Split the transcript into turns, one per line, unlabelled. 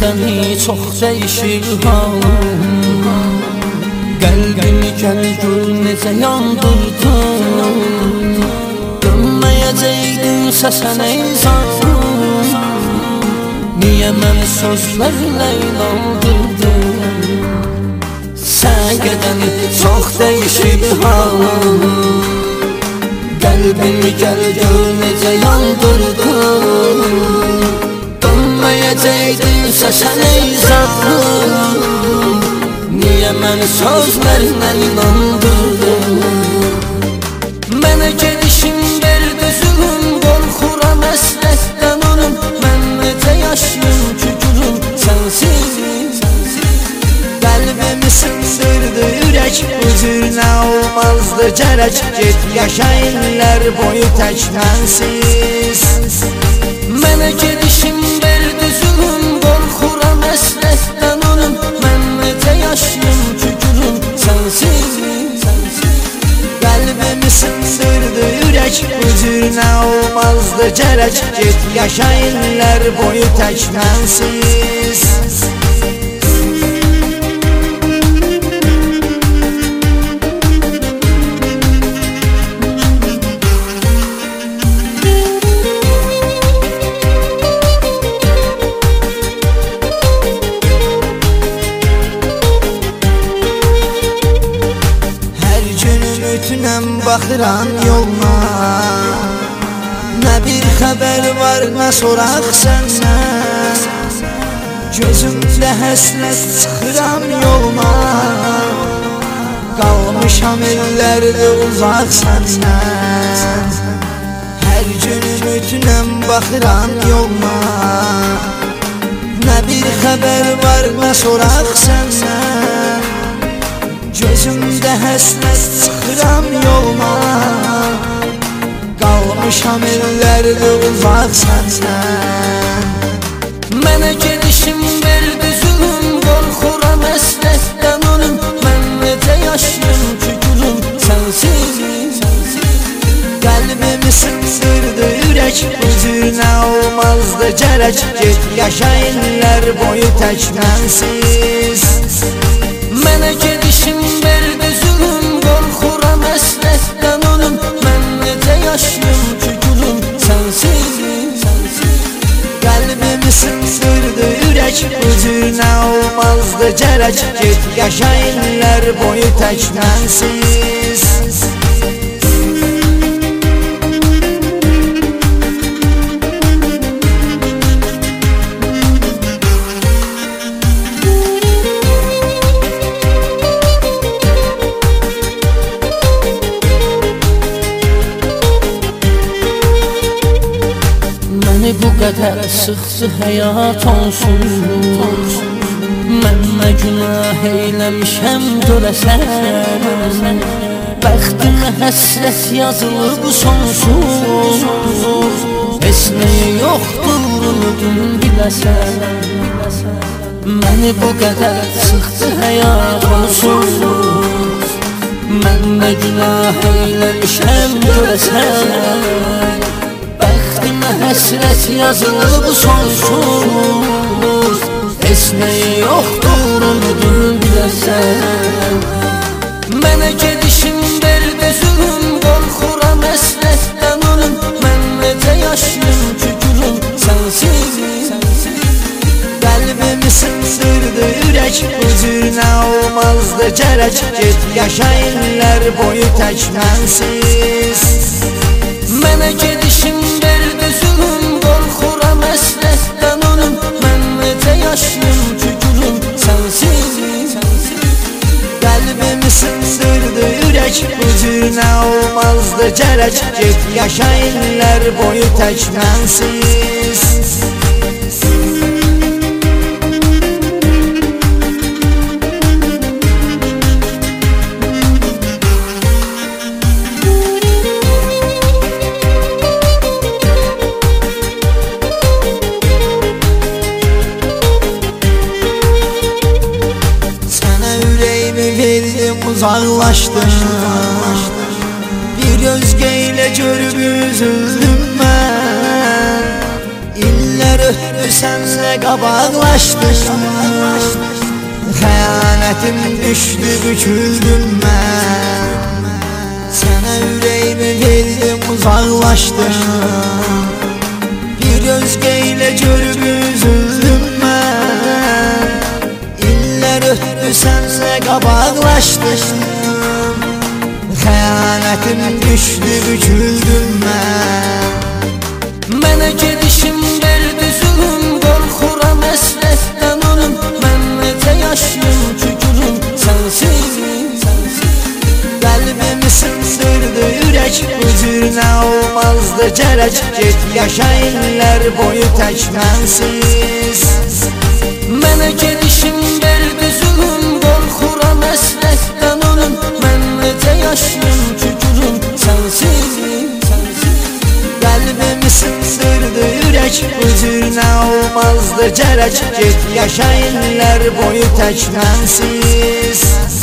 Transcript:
gedəni çox dəyişir halım. Qəlbimi gəl gör necə yandırdın. Dönməyəcəkdinsə sən ey zalim, niyə məni sözlərlə inandırdın? Sən gedəni çox dəyişir halım. Qəlbimi gəl gör necə yandırdın. Dönməyəcəkdinsə sən ey zalim, niyə məni sözlərlə inandırdın? Mənə gedişin verdi zülüm, qorxuram əsrətdən ölüm. Mən necə yaşayım ki gülüm sənsiz? Qəlbimi sındırdı ürək, bu cür nə olmazdı gərək. Get yaşa illər boyu tək mənsiz. Mənə gedişin verdi zülüm, qorxuram əsrətdən ölüm. Mən necə yaşayım ki gülüm sənsiz? Qəlbimi sındırdı ürək, bu cür nə olmazdı gərək. Get yaşa illər boyu tək mənsiz. Bütünəm baxıram yoluna, nə bir xəbər var, nə soraq səndən. Gözümdə həsrət çıxıram yoluna, qalmışam illərdə uzaq səndən. Hər gün bütünəm baxıram yoluna, nə bir xəbər var, nə soraq səndən. Gözümdə həsrət çıxıram yoluma, qalmışam illərdə uzaq səndən. Mənə gedişim verdi zülüm, qorxuram əsrətdən ölüm. Mən necə yaşayım ki gülüm sənsiz? Qəlbimi sındırdı ürək, bu cür nə olmazdı gərək. Get yaşa illər boyu tək mənsiz. Mənə gedişim verdi zülüm, qorxuram əsrətdən ölüm. Mən necə yaşayım ki gülüm sənsiz? Qəlbimi sındırdı ürək, bu cür nə olmazdı gərək. Get yaşa illər boyu tək mənsiz. Bu qədər sıxdı həyat onsuz, mən nə günah eyləmişəm görəsən. Bəxtimə həsrət yazılıb sonsuz, heç nəyi yoxdur unudum biləsən. Məni bu qədər sıxdı həyat onsuz, mən nə günah eyləmişəm görəsən. Həsrət yazılıb sonsuz, heç nəyi yoxdur unudum biləsən. Mənə gedişim verdi zülüm, qorxuram əsrətdən ölüm. Mən necə yaşayım ki gülüm sənsiz? Qəlbimi sındırdı ürək, bu cür nə olmazdı gərək. Get yaşa illər boyu tək mənsiz. Mənə gedişim verdi zülüm, qorxuram əsrətdən ölüm. Mən necə yaşayım ki gülüm sənsiz? Qəlbimi sındırdı ürək, bu cür nə olmazdı gərək. Get yaşa illər boyu tək mənsiz. Uzaqlaşdım, bir özgə ilə görüb üzüldüm mən. İllər ötdü senle qabaqlaşdım. Xəyanətim düşdü, büküldüm mən. Sənə ürəyimi verdim, uzaqlaşdım. Bir özgə ilə görüb üzüldüm mən. İllər ötdü, senle qabaqlaşdım. Xəyanətim düşdü, büküldüm mən. Mənə gedişim verdi zülüm, qorxuram əsrətdən ölüm. Mən necə yaşayım ki gülüm sənsiz. Qəlbimi sındırdı ürək, bu cür nə olmazdı gərək. Get yaşa illər boyu tək mənsiz. Mənə gedişim verdi zülüm, qorxuram əsrətdən ölüm. Mən necə yaşayım ki gülüm sənsiz. Qəlbimi sındırdı ürək, bu cür nə olmazdı gərək. Get yaşa illər boyu tək mənsiz.